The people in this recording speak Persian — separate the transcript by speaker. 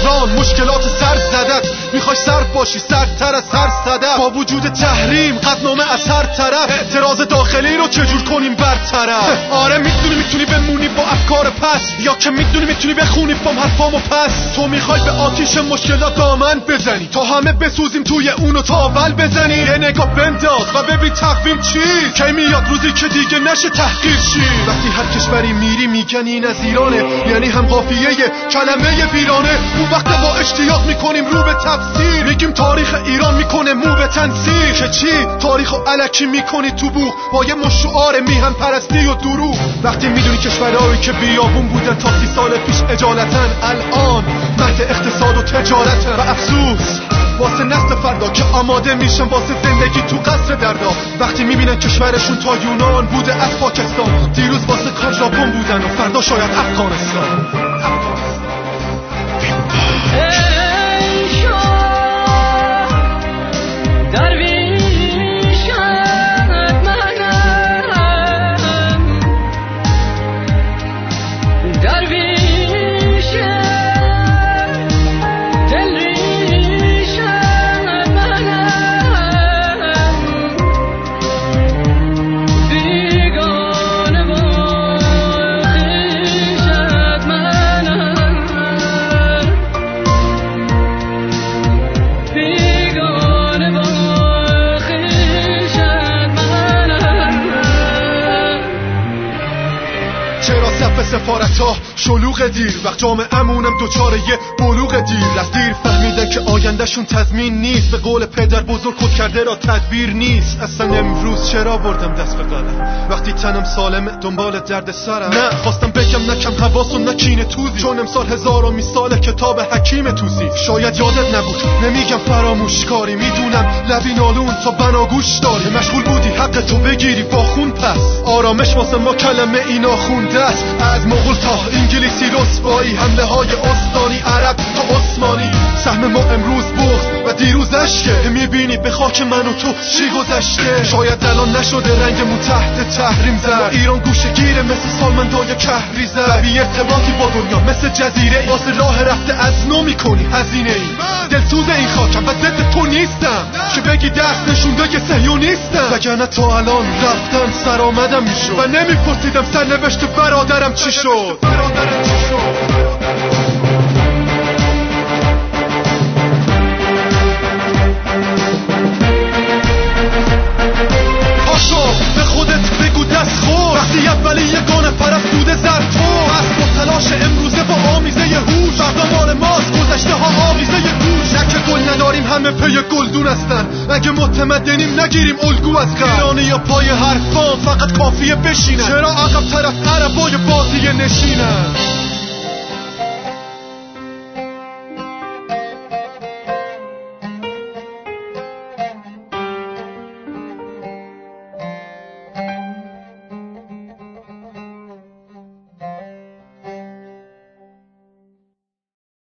Speaker 1: بحران مشکلات سر زدت، میخوای سرد باشی سردتر از هر صدف. با وجود تحریم قطعنامه از هر طرف، اعتراض داخلی رو چجور کنیم برطرف. آره میتونی بمونی با افکار پس، یا که میتونی بخونی بام حرفامو پس. تو میخوای به آتیش مشکلات دامن بزنی تا همه بسوزیم توی اونو تاول بزنی. یه نگاه بنداز و ببین تقویم چی، کی میاد روزی که دیگه نشه تحقیر شی. وقتی هر کشوری میری میگن این از ایرانه، یعنی هم قافیه کلمه ویرانه. اون وقت با اشتیاق میکنیم رو به تفسیر، میگیم تاریخ ایران میکنه مو به تنسیر. که چی؟ تاریخو الکی میکنی تو بوق با یه مشعار میهن پرستی و دروغ. وقتی میدونی کشورهایی که بیابون بودن تا 30 سال پیش اجالتن، الان مهد اقتصاد و تجارتن. و افسوس واسه نسل فردا که آماده میشن واسه زندگی تو قصر دردا. وقتی میبینن کشورشون تا یونان بوده از پاکستان، دیروز واسه کار ژاپن بودن و فردا شاید افغانستان. سفارت‌ها شلوغ دیر، وقت جامعه‌مونم دوچاره یه بلوغ دیر. از دیر فهمیدن که آیندهشون تضمین نیست، به قول پدر بزرگ خود کرده را تدبیر نیست. اصلا امروز چرا بردم دست به قلم وقتی تنم سالمه دنبال درد سرم؟ نه خواستم بگم نکم حواس و نکین توزی، چون امسال 1000 سال کتاب حکیم توزی. شاید یادت نبود نمیگم فراموش کاری، میدونم لبی نالون تا بناگوش داری. مشغول بودی حق تو بگیری با خون، پس آرامش واسه ما کلمه اینا خونده است. از مغول تا انگلیسی رسوایی، حمله های استانی عرب تا عثمانی. سهم ما امروز بغض و دیروز اشکه، میبینی به خاک من و تو چی گذشته. شاید الان نشده رنگمون تحت تحریم زد، ایران گوشه گیره مثل سالمندای کهری زد. بی ارتباطی با دنیا مثل جزیره، واسه راه رفته از نو میکنی هزینه ای. دلسوز این خاکم و ضد تو نیستم که بگی دست نشونده که صهیونیستم، وگرنه تا الان رفتن سرآمدم میشد و نمیپرسیدم سرنوشت برادرم چی شد. پاشو به خودت بگو دست خور، وقتی اولی یگانه پرستود زرتور. از با تلاش امروزه با آمیزه هوش، فردا مال ماست گذشته ها آویزه هوش. نه که گل نداریم همه پی گلدون هستن، اگه متمدنیم نگیریم الگو از غرب. ایرانی یا پای حرفان فقط کافیه بشینن، چرا عقب طرف عربای بازی نشینن.